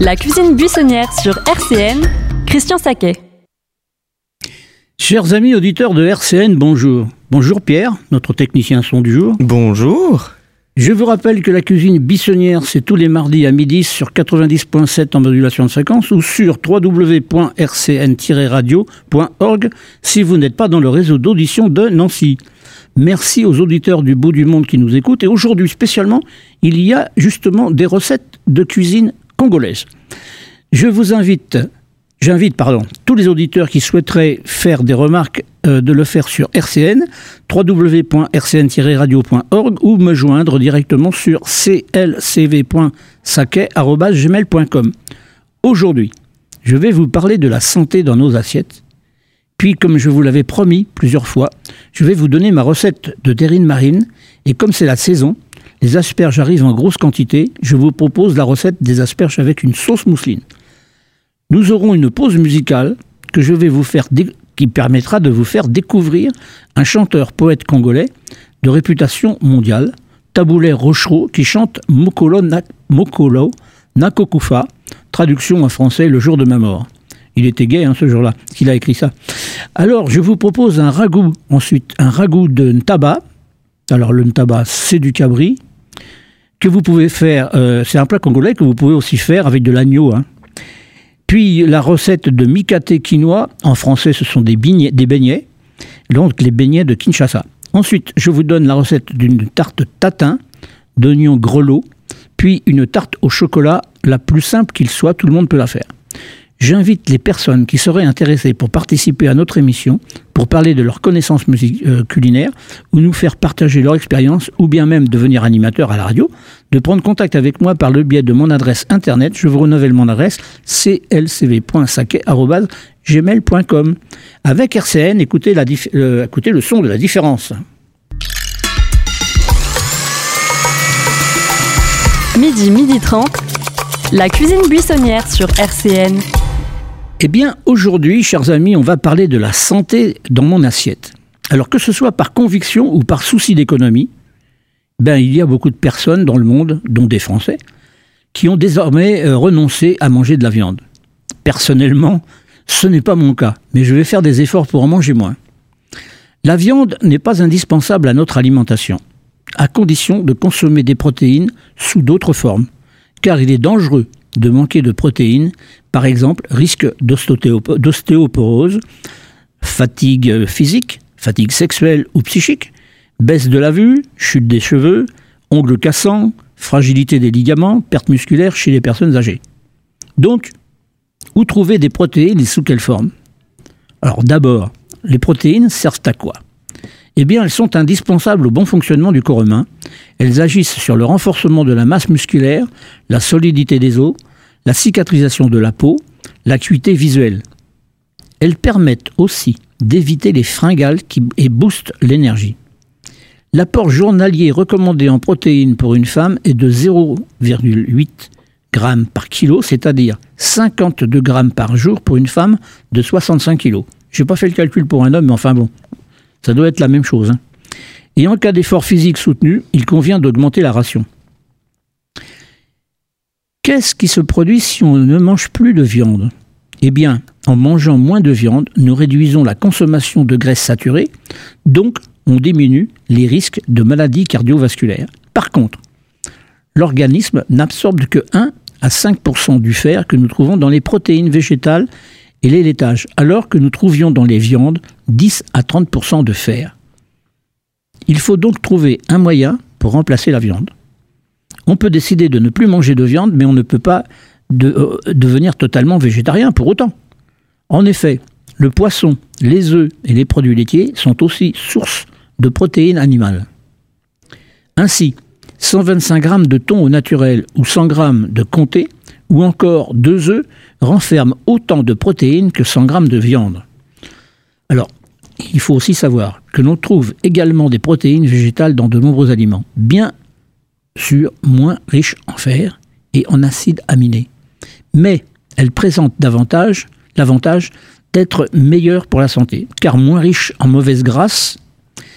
La cuisine buissonnière sur RCN, Christian Saquet. Chers amis auditeurs de RCN, bonjour. Bonjour Pierre, notre technicien son du jour. Bonjour. Je vous rappelle que la cuisine buissonnière, c'est tous les mardis à midi sur 90.7 en modulation de fréquence ou sur www.rcn-radio.org si vous n'êtes pas dans le réseau d'audition de Nancy. Merci aux auditeurs du bout du monde qui nous écoutent. Et aujourd'hui, spécialement, il y a justement des recettes de cuisine congolaise. J'invite tous les auditeurs qui souhaiteraient faire des remarques de le faire sur RCN, www.rcn-radio.org ou me joindre directement sur clcv.saquet@gmail.com. Aujourd'hui, je vais vous parler de la santé dans nos assiettes. Puis, comme je vous l'avais promis plusieurs fois, je vais vous donner ma recette de terrine marine. Et comme c'est la saison, les asperges arrivent en grosse quantité, je vous propose la recette des asperges avec une sauce mousseline. Nous aurons une pause musicale que je vais vous faire qui permettra de vous faire découvrir un chanteur-poète congolais de réputation mondiale, Taboulé Rochereau, qui chante Mokolo Nakokufa, traduction en français Le jour de ma mort. Il était gay ce jour-là, qu'il a écrit ça. Alors, je vous propose un ragoût, ensuite un ragoût de ntaba. Alors, le ntaba, c'est du cabri, que vous pouvez faire, c'est un plat congolais que vous pouvez aussi faire avec de l'agneau. Puis, la recette de mikate quinoa, en français, ce sont des beignets, donc les beignets de Kinshasa. Ensuite, je vous donne la recette d'une tarte tatin, d'oignons grelots, puis une tarte au chocolat, la plus simple qu'il soit, tout le monde peut la faire. J'invite les personnes qui seraient intéressées pour participer à notre émission, pour parler de leurs connaissances culinaires, ou nous faire partager leur expérience, ou bien même devenir animateur à la radio, de prendre contact avec moi par le biais de mon adresse internet. Je vous renouvelle mon adresse, clcv.saquet@gmail.com. Avec RCN, écoutez le son de la différence. Midi 30, la cuisine buissonnière sur RCN. Eh bien, aujourd'hui, chers amis, on va parler de la santé dans mon assiette. Alors, que ce soit par conviction ou par souci d'économie, il y a beaucoup de personnes dans le monde, dont des Français, qui ont désormais renoncé à manger de la viande. Personnellement, ce n'est pas mon cas, mais je vais faire des efforts pour en manger moins. La viande n'est pas indispensable à notre alimentation, à condition de consommer des protéines sous d'autres formes, car il est dangereux de manquer de protéines, par exemple risque d'ostéoporose, fatigue physique, fatigue sexuelle ou psychique, baisse de la vue, chute des cheveux, ongles cassants, fragilité des ligaments, perte musculaire chez les personnes âgées. Donc, où trouver des protéines et sous quelle forme ? Alors d'abord, les protéines servent à quoi ? Eh bien, elles sont indispensables au bon fonctionnement du corps humain. Elles agissent sur le renforcement de la masse musculaire, la solidité des os, la cicatrisation de la peau, l'acuité visuelle. Elles permettent aussi d'éviter les fringales et boostent l'énergie. L'apport journalier recommandé en protéines pour une femme est de 0,8 g par kilo, c'est-à-dire 52 g par jour pour une femme de 65 kg. Je n'ai pas fait le calcul pour un homme, mais enfin bon, ça doit être la même chose. Et en cas d'effort physique soutenu, il convient d'augmenter la ration. Qu'est-ce qui se produit si on ne mange plus de viande ? Eh bien, en mangeant moins de viande, nous réduisons la consommation de graisses saturées, donc on diminue les risques de maladies cardiovasculaires. Par contre, l'organisme n'absorbe que 1 à 5% du fer que nous trouvons dans les protéines végétales et les laitages, alors que nous trouvions dans les viandes 10 à 30% de fer. Il faut donc trouver un moyen pour remplacer la viande. On peut décider de ne plus manger de viande, mais on ne peut pas devenir totalement végétarien pour autant. En effet, le poisson, les œufs et les produits laitiers sont aussi source de protéines animales. Ainsi, 125 g de thon au naturel ou 100 g de comté ou encore 2 œufs renferment autant de protéines que 100 g de viande. Alors, il faut aussi savoir que l'on trouve également des protéines végétales dans de nombreux aliments, bien sûr moins riches en fer et en acides aminés. Mais elles présentent l'avantage d'être meilleures pour la santé, car moins riches en mauvaises grasses,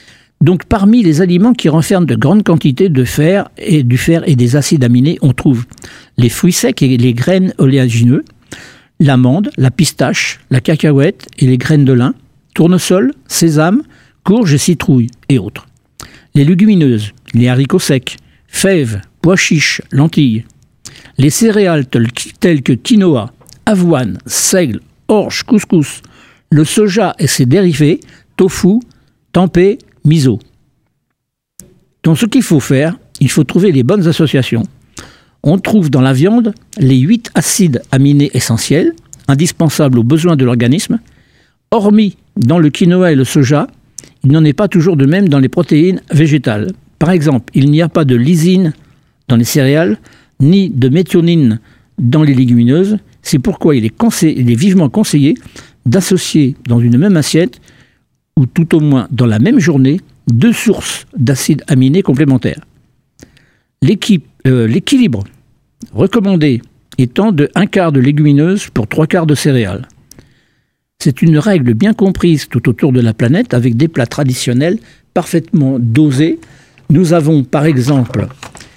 Donc parmi les aliments qui renferment de grandes quantités de fer et des acides aminés, on trouve les fruits secs et les graines oléagineux, l'amande, la pistache, la cacahuète et les graines de lin, tournesol, sésame, courge et citrouille et autres. Les légumineuses, les haricots secs, fèves, pois chiches, lentilles. Les céréales telles que quinoa, avoine, seigle, orge, couscous, le soja et ses dérivés, tofu, tempeh, miso. Donc ce qu'il faut faire, il faut trouver les bonnes associations. On trouve dans la viande les 8 acides aminés essentiels, indispensables aux besoins de l'organisme. Hormis dans le quinoa et le soja, il n'en est pas toujours de même dans les protéines végétales. Par exemple, il n'y a pas de lysine dans les céréales, ni de méthionine dans les légumineuses. C'est pourquoi il est vivement conseillé d'associer dans une même assiette, ou tout au moins dans la même journée, 2 sources d'acides aminés complémentaires. L'équilibre recommandé étant de 1/4 de légumineuses pour 3/4 de céréales. C'est une règle bien comprise tout autour de la planète avec des plats traditionnels parfaitement dosés. Nous avons par exemple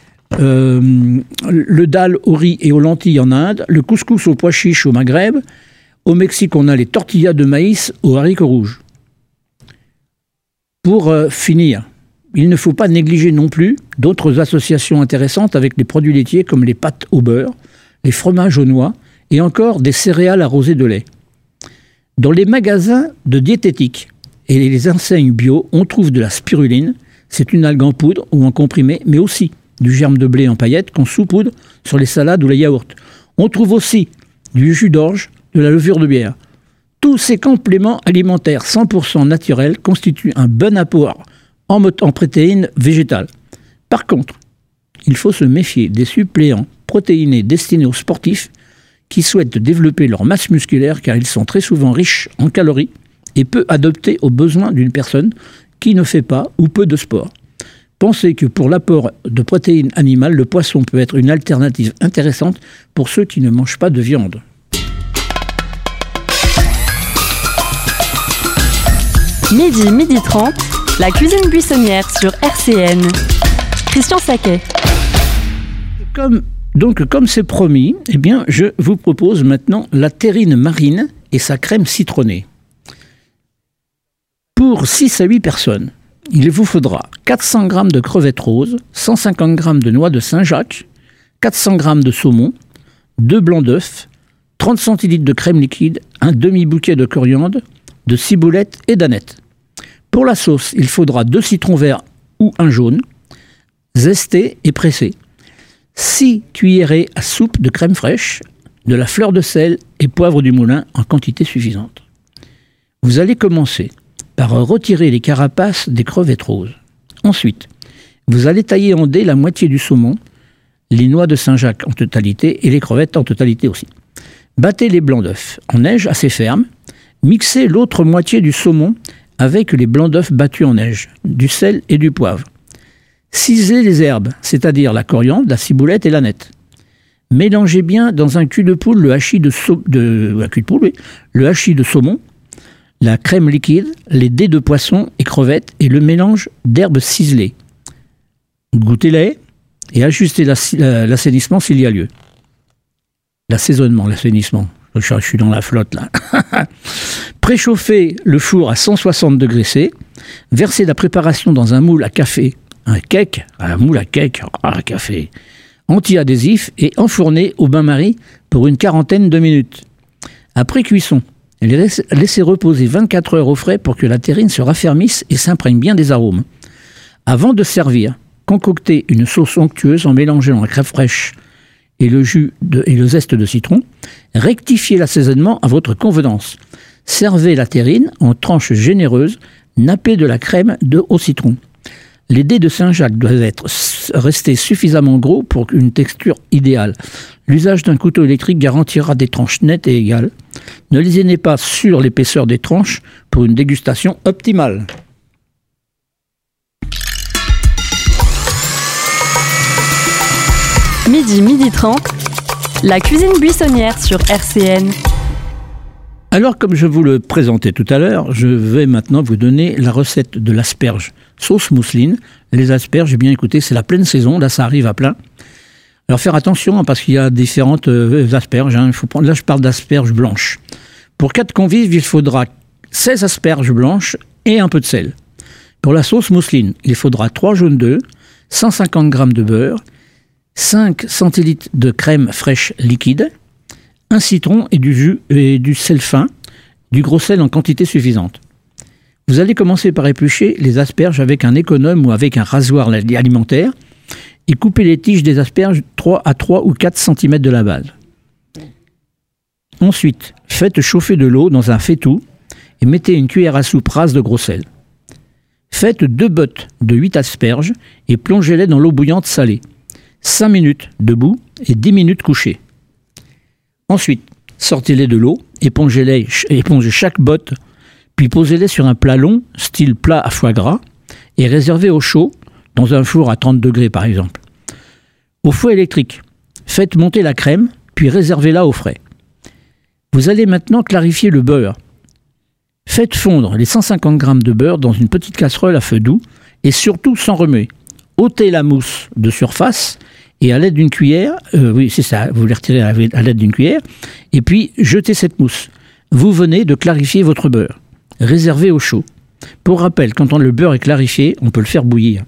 le dal au riz et aux lentilles en Inde, le couscous aux pois chiches au Maghreb. Au Mexique, on a les tortillas de maïs aux haricots rouges. Pour finir, il ne faut pas négliger non plus d'autres associations intéressantes avec les produits laitiers comme les pâtes au beurre, les fromages aux noix et encore des céréales arrosées de lait. Dans les magasins de diététique et les enseignes bio, on trouve de la spiruline, c'est une algue en poudre ou en comprimé, mais aussi du germe de blé en paillettes qu'on saupoudre sur les salades ou les yaourts. On trouve aussi du jus d'orge, de la levure de bière. Tous ces compléments alimentaires 100% naturels constituent un bon apport en protéines végétales. Par contre, il faut se méfier des suppléants protéinés destinés aux sportifs qui souhaitent développer leur masse musculaire car ils sont très souvent riches en calories et peu adaptés aux besoins d'une personne qui ne fait pas ou peu de sport. Pensez que pour l'apport de protéines animales, le poisson peut être une alternative intéressante pour ceux qui ne mangent pas de viande. Midi 30, la cuisine buissonnière sur RCN. Christian Saquet. Comme c'est promis, eh bien, je vous propose maintenant la terrine marine et sa crème citronnée. Pour 6 à 8 personnes, il vous faudra 400 g de crevettes roses, 150 g de noix de Saint-Jacques, 400 g de saumon, 2 blancs d'œufs, 30 centilitres de crème liquide, un demi-bouquet de coriandre, de ciboulette et d'aneth. Pour la sauce, il faudra 2 citrons verts ou un jaune, zestés et pressés, 6 cuillerées à soupe de crème fraîche, de la fleur de sel et poivre du moulin en quantité suffisante. Vous allez commencer par retirer les carapaces des crevettes roses. Ensuite, vous allez tailler en dés la moitié du saumon, les noix de Saint-Jacques en totalité et les crevettes en totalité aussi. Battez les blancs d'œufs en neige assez ferme. Mixez l'autre moitié du saumon avec les blancs d'œufs battus en neige, du sel et du poivre. Cisez les herbes, c'est-à-dire la coriandre, la ciboulette et l'aneth. Mélangez bien dans un cul de poule le hachis de saumon, la crème liquide, les dés de poisson et crevettes et le mélange d'herbes ciselées. Goûtez-les et ajustez l'assainissement s'il y a lieu. L'assaisonnement. Je suis dans la flotte là. Préchauffez le four à 160 degrés C. Versez la préparation dans un moule à café, un moule à cake, café, anti-adhésif et enfournez au bain-marie pour une 40aine de minutes. Après cuisson, laissez reposer 24 heures au frais pour que la terrine se raffermisse et s'imprègne bien des arômes. Avant de servir, concoctez une sauce onctueuse en mélangeant la crème fraîche et le zeste de citron. Rectifiez l'assaisonnement à votre convenance. Servez la terrine en tranches généreuses, nappées de la crème au citron. Les dés de Saint-Jacques doivent rester suffisamment gros pour une texture idéale. L'usage d'un couteau électrique garantira des tranches nettes et égales. Ne lésinez pas sur l'épaisseur des tranches pour une dégustation optimale. Midi 30, la cuisine buissonnière sur RCN. Alors, comme je vous le présentais tout à l'heure, je vais maintenant vous donner la recette de l'asperge sauce mousseline. Les asperges, eh bien écoutez, c'est la pleine saison, là ça arrive à plein. Alors faire attention, parce qu'il y a différentes asperges. Il faut prendre, là je parle d'asperges blanches. Pour 4 convives, il faudra 16 asperges blanches et un peu de sel. Pour la sauce mousseline, il faudra 3 jaunes d'œufs, 150 g de beurre, 5 centilitres de crème fraîche liquide, un citron et du jus et du sel fin, du gros sel en quantité suffisante. Vous allez commencer par éplucher les asperges avec un économe ou avec un rasoir alimentaire et couper les tiges des asperges 3 à 3 ou 4 cm de la base. Ensuite, faites chauffer de l'eau dans un faitout et mettez une cuillère à soupe rase de gros sel. Faites 2 bottes de 8 asperges et plongez-les dans l'eau bouillante salée. 5 minutes debout et 10 minutes couchées. Ensuite, sortez-les de l'eau, épongez chaque botte, puis posez-les sur un plat long, style plat à foie gras, et réservez au chaud, dans un four à 30 degrés par exemple. Au fouet électrique, faites monter la crème, puis réservez-la au frais. Vous allez maintenant clarifier le beurre. Faites fondre les 150 g de beurre dans une petite casserole à feu doux, et surtout sans remuer. Ôtez la mousse de surface, et à l'aide d'une cuillère, oui c'est ça, vous les retirez à l'aide d'une cuillère, et puis jetez cette mousse. Vous venez de clarifier votre beurre. Réservez au chaud. Pour rappel, quand le beurre est clarifié, on peut le faire bouillir.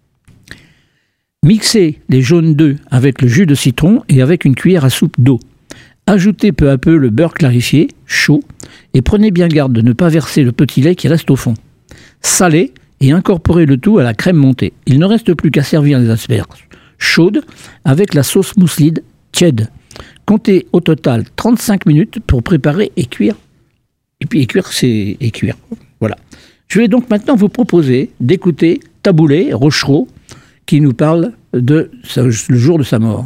Mixez les jaunes d'œufs avec le jus de citron et avec une cuillère à soupe d'eau. Ajoutez peu à peu le beurre clarifié, chaud, et prenez bien garde de ne pas verser le petit lait qui reste au fond. Salez et incorporez le tout à la crème montée. Il ne reste plus qu'à servir les asperges chaudes avec la sauce mousseline tiède. Comptez au total 35 minutes pour préparer et cuire. Et puis cuire, c'est cuire. Voilà. Je vais donc maintenant vous proposer d'écouter Taboulé Rochereau qui nous parle de le jour de sa mort.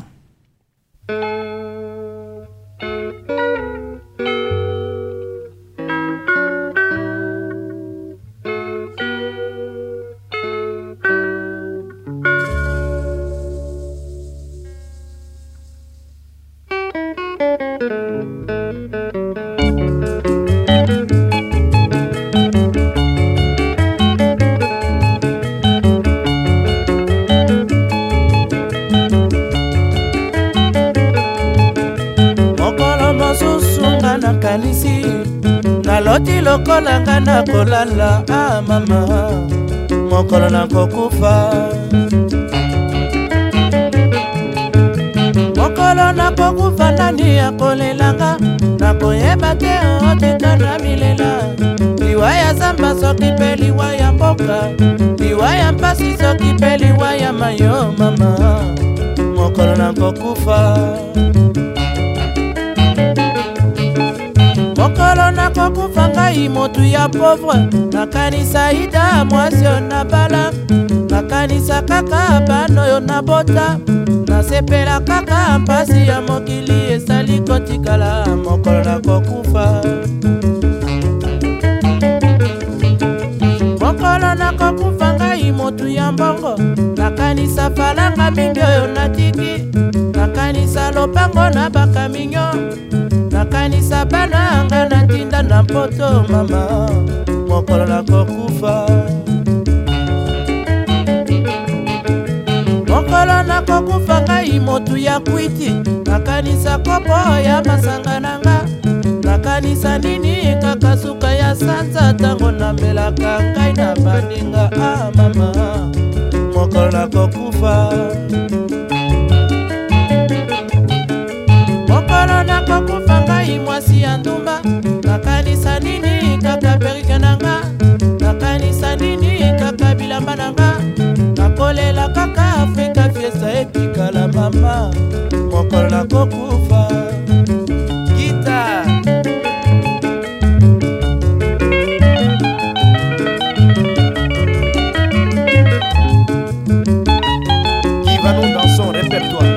Naloti lokola nga na kolala mama mokolo na kokufa mokolo na kokufa nani akolelanga nakoyeba te otika na milela liwa ya zamba soki pe liwa ya mboka liwa ya mpasi soki pe liwa ya mayo mama mokolo na kokufa mokolo na kokufa ngai motu ya pauvre nakanisa ida mwasi oyo nabala nakanisa kaka bana oyo nabota nasepela kaka mpasi ya mokili esali kotikala mokolo na kokufa mokolo na kokufa ngai motu ya mbongo nakanisa falanga mingi oyo natiki nakanisa lopango na bakaminyo nakanisa bana anga natinda na poto mama mokolo na kokufa mokolo na kokufa ngai motu ya kwiti nakanisa kopo ya masanga nanga nakanisa nini kaka suka ya sanza tango namelaka ngai na baninga mama mokolo na kokufa mokolo na kokufa ngai mwasi ya ndumba nakanisa nini kaka perike nanga nakanisa nini kaka bilamba nanga nakolela kaka afrika fiesta etikala mama mokolo na kokufa gita qui va nous dans son répertoire.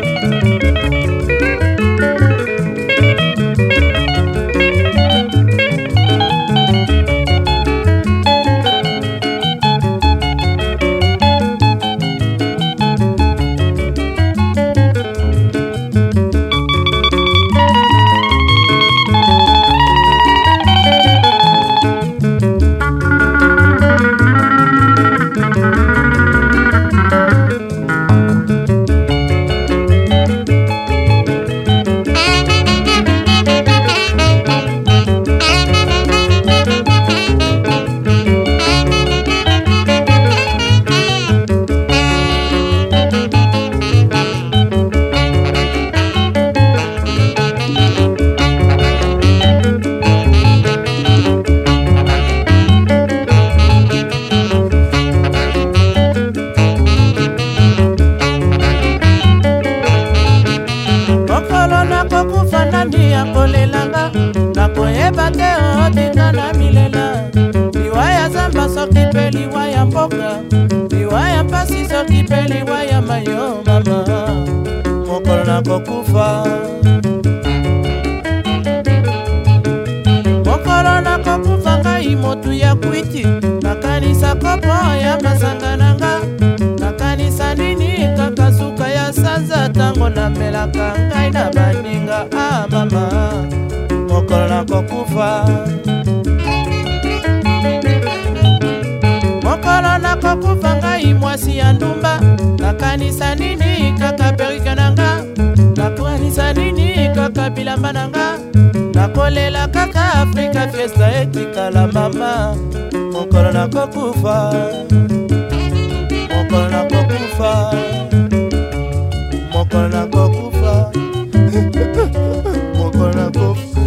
nani akolelanga nakoyeba te otika na milela liwa ya zamba soki mpe liwa ya mboka liwa ya mpasi soki mpe liwa ya mayo mama mokolo nakokufa mokolo nakokufa ngai motu ya kwiti nakanisa kopo ya masanga nanga nakanisa nini kaka suka ya sanza tango namelaka ngai na baninga mama mokolo nakokufa mokolo nakokufa ngai mwasi ya ndumba nakanisa nini kaka perike nanga nakanisa nini kaka bilamba nanga nakolela kaka Afrika fiesta etikala mama mokolo nakokufa mokolo nakokufa mokolo nakokufa mokolo nakokufa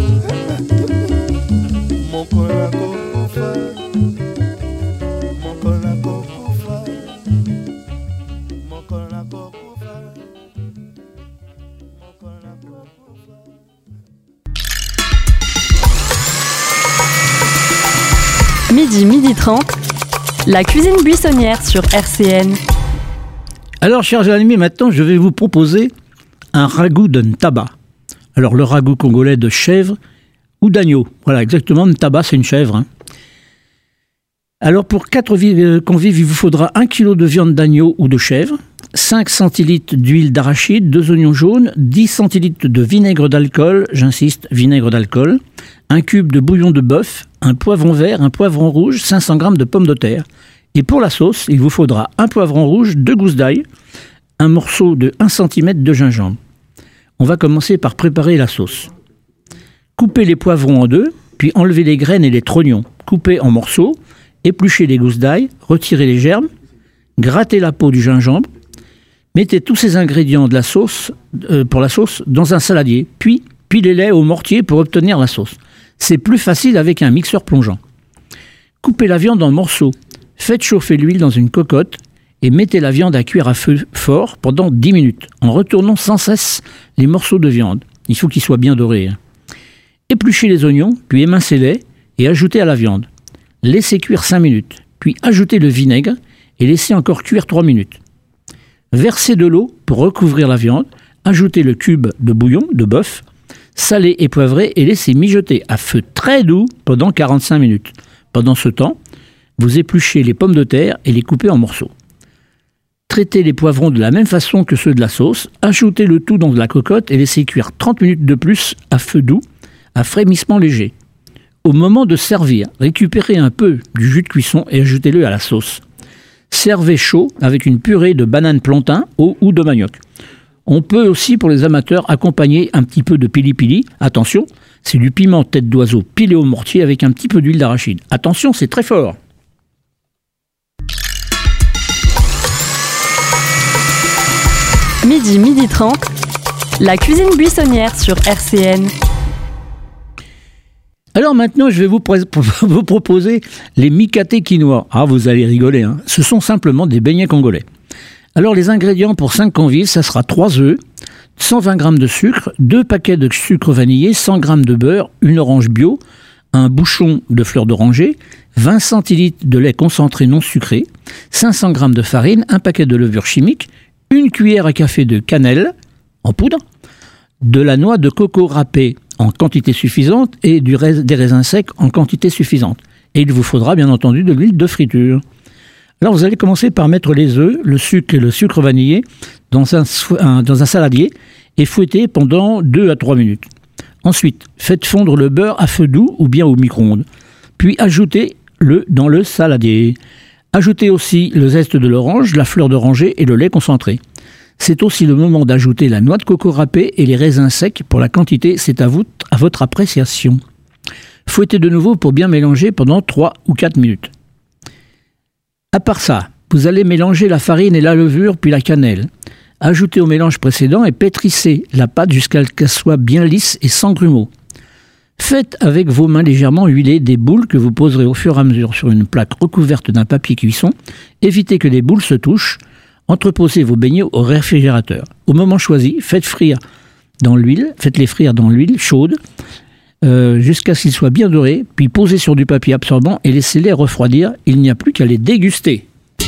mokolo nakokufa mokolo nakokufa mokolo nakokufa mokolo nakokufa. Midi 30, la cuisine buissonnière sur RCN. Alors, chers amis, maintenant, je vais vous proposer un ragoût de ntaba. Alors, le ragoût congolais de chèvre ou d'agneau. Voilà, exactement, ntaba, c'est une chèvre. Hein. Alors, pour 4 convives, il vous faudra 1 kg de viande d'agneau ou de chèvre, 5 centilitres d'huile d'arachide, 2 oignons jaunes, 10 centilitres de vinaigre d'alcool, j'insiste, vinaigre d'alcool, 1 cube de bouillon de bœuf, un poivron vert, un poivron rouge, 500 g de pommes de terre. Et pour la sauce, il vous faudra un poivron rouge, 2 gousses d'ail, un morceau de 1 cm de gingembre. On va commencer par préparer la sauce. Coupez les poivrons en 2, puis enlevez les graines et les trognons. Coupez en morceaux, épluchez les gousses d'ail, retirez les germes, grattez la peau du gingembre, mettez tous ces ingrédients de la sauce, pour la sauce dans un saladier, puis pilez-les au mortier pour obtenir la sauce. C'est plus facile avec un mixeur plongeant. Coupez la viande en morceaux, faites chauffer l'huile dans une cocotte et mettez la viande à cuire à feu fort pendant 10 minutes, en retournant sans cesse les morceaux de viande. Il faut qu'ils soient bien dorés. Épluchez les oignons, puis émincez-les et ajoutez à la viande. Laissez cuire 5 minutes, puis ajoutez le vinaigre et laissez encore cuire 3 minutes. Versez de l'eau pour recouvrir la viande, ajoutez le cube de bouillon de bœuf, salez et poivrez et laissez mijoter à feu très doux pendant 45 minutes. Pendant ce temps, vous épluchez les pommes de terre et les coupez en morceaux. Traitez les poivrons de la même façon que ceux de la sauce, ajoutez le tout dans de la cocotte et laissez cuire 30 minutes de plus à feu doux, à frémissement léger. Au moment de servir, récupérez un peu du jus de cuisson et ajoutez-le à la sauce. Servez chaud avec une purée de banane plantain ou de manioc. On peut aussi, pour les amateurs, accompagner un petit peu de pili-pili. Attention, c'est du piment tête d'oiseau pilé au mortier avec un petit peu d'huile d'arachide. Attention, c'est très fort. Midi 30, la cuisine buissonnière sur RCN. Alors maintenant, je vais vous proposer les mikate quinoa. Ah, vous allez rigoler, hein. Ce sont simplement des beignets congolais. Alors les ingrédients pour 5 convives, ça sera 3 œufs, 120 g de sucre, 2 paquets de sucre vanillé, 100 g de beurre, une orange bio, un bouchon de fleur d'oranger, 20 centilitres de lait concentré non sucré, 500 g de farine, un paquet de levure chimique, une cuillère à café de cannelle en poudre, de la noix de coco râpée en quantité suffisante et des raisins secs en quantité suffisante. Et il vous faudra bien entendu de l'huile de friture. Alors vous allez commencer par mettre les œufs, le sucre et le sucre vanillé dans un saladier et fouetter pendant 2 à 3 minutes. Ensuite, faites fondre le beurre à feu doux ou bien au micro-ondes. Puis ajoutez-le dans le saladier. Ajoutez aussi le zeste de l'orange, la fleur d'oranger et le lait concentré. C'est aussi le moment d'ajouter la noix de coco râpée et les raisins secs. Pour la quantité, c'est à votre appréciation. Fouettez de nouveau pour bien mélanger pendant 3 ou 4 minutes. À part ça, vous allez mélanger la farine et la levure puis la cannelle. Ajoutez au mélange précédent et pétrissez la pâte jusqu'à ce qu'elle soit bien lisse et sans grumeaux. Faites avec vos mains légèrement huilées des boules que vous poserez au fur et à mesure sur une plaque recouverte d'un papier cuisson. Évitez que les boules se touchent. Entreposez vos beignets au réfrigérateur. Au moment choisi, faites frire dans l'huile, faites-les frire dans l'huile chaude jusqu'à ce qu'ils soient bien dorés, puis posez sur du papier absorbant et laissez-les refroidir. Il n'y a plus qu'à les déguster.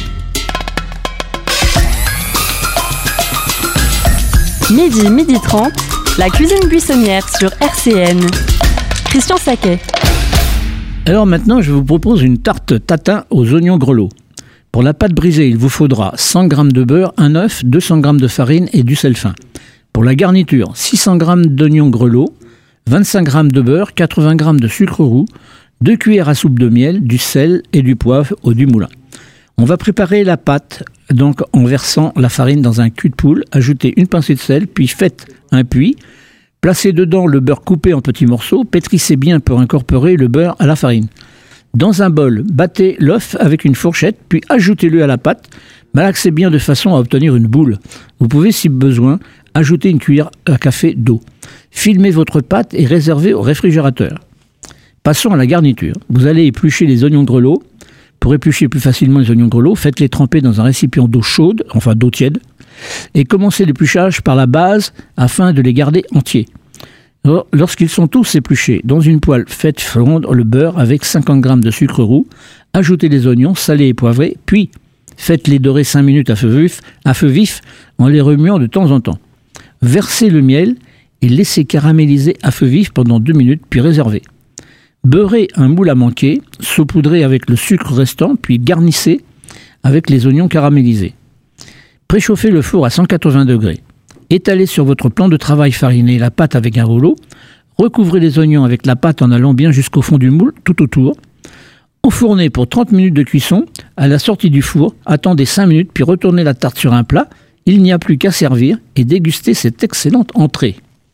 Midi 30, la cuisine buissonnière sur RCN. Christian Saquet. Alors maintenant, je vous propose une tarte tatin aux oignons grelots. Pour la pâte brisée, il vous faudra 100 g de beurre, un œuf, 200 g de farine et du sel fin. Pour la garniture, 600 g d'oignons grelots, 25 g de beurre, 80 g de sucre roux, 2 cuillères à soupe de miel, du sel et du poivre ou du moulin. On va préparer la pâte donc en versant la farine dans un cul de poule, ajoutez une pincée de sel, puis faites un puits, placez dedans le beurre coupé en petits morceaux, pétrissez bien pour incorporer le beurre à la farine. Dans un bol, battez l'œuf avec une fourchette, puis ajoutez-le à la pâte, malaxez bien de façon à obtenir une boule. Vous pouvez, si besoin, ajouter une cuillère à café d'eau. Filmez votre pâte et réservez au réfrigérateur. Passons à la garniture. Vous allez éplucher les oignons grelots. Pour éplucher plus facilement les oignons grelots, faites-les tremper dans un récipient d'eau chaude, enfin d'eau tiède, et commencez l'épluchage par la base afin de les garder entiers. Lorsqu'ils sont tous épluchés, dans une poêle, faites fondre le beurre avec 50 g de sucre roux, ajoutez les oignons salés et poivrés, puis faites-les dorer 5 minutes à feu vif en les remuant de temps en temps. Versez le miel et laissez caraméliser à feu vif pendant 2 minutes, puis réservez. Beurrez un moule à manquer, saupoudrez avec le sucre restant, puis garnissez avec les oignons caramélisés. Préchauffez le four à 180 degrés. Étalez sur votre plan de travail fariné la pâte avec un rouleau. Recouvrez les oignons avec la pâte en allant bien jusqu'au fond du moule, tout autour. Enfournez pour 30 minutes de cuisson. À la sortie du four, attendez 5 minutes, puis retournez la tarte sur un plat. Il n'y a plus qu'à servir et déguster cette excellente entrée.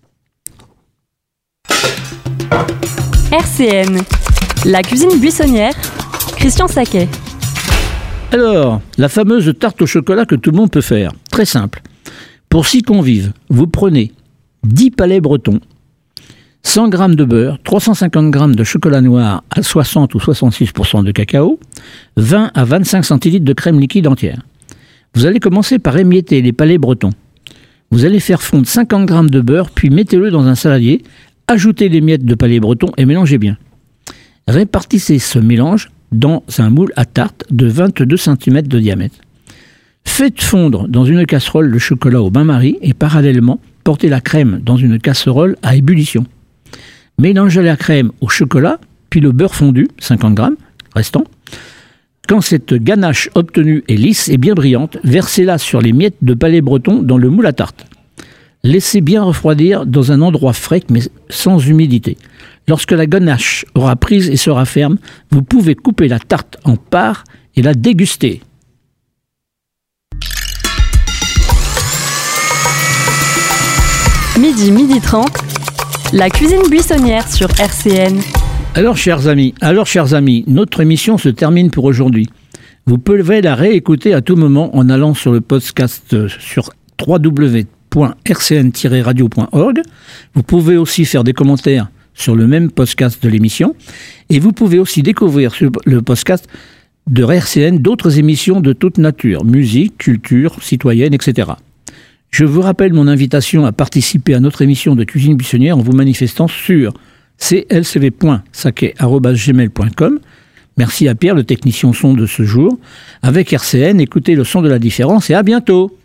RCN, la cuisine buissonnière, Christian Saquet. Alors, la fameuse tarte au chocolat que tout le monde peut faire. Très simple. Pour 6 convives, vous prenez 10 palets bretons, 100 g de beurre, 350 g de chocolat noir à 60 ou 66% de cacao, 20 à 25 centilitres de crème liquide entière. Vous allez commencer par émietter les palets bretons. Vous allez faire fondre 50 g de beurre, puis mettez-le dans un saladier. Ajoutez les miettes de palais breton et mélangez bien. Répartissez ce mélange dans un moule à tarte de 22 cm de diamètre. Faites fondre dans une casserole le chocolat au bain-marie et parallèlement, portez la crème dans une casserole à ébullition. Mélangez la crème au chocolat, puis le beurre fondu, 50 g restant. Quand cette ganache obtenue est lisse et bien brillante, versez-la sur les miettes de palais breton dans le moule à tarte. Laissez bien refroidir dans un endroit frais mais sans humidité. Lorsque la ganache aura prise et sera ferme, vous pouvez couper la tarte en parts et la déguster. Midi 30, la cuisine buissonnière sur RCN. Alors chers amis, notre émission se termine pour aujourd'hui. Vous pouvez la réécouter à tout moment en allant sur le podcast sur www.rcn-radio.org. Vous pouvez aussi faire des commentaires sur le même podcast de l'émission. Et vous pouvez aussi découvrir sur le podcast de RCN d'autres émissions de toute nature, musique, culture, citoyenne, etc. Je vous rappelle mon invitation à participer à notre émission de cuisine buissonnière en vous manifestant sur clcv.saquet@gmail.com. Merci à Pierre, le technicien son de ce jour. Avec RCN, écoutez le son de la différence et à bientôt.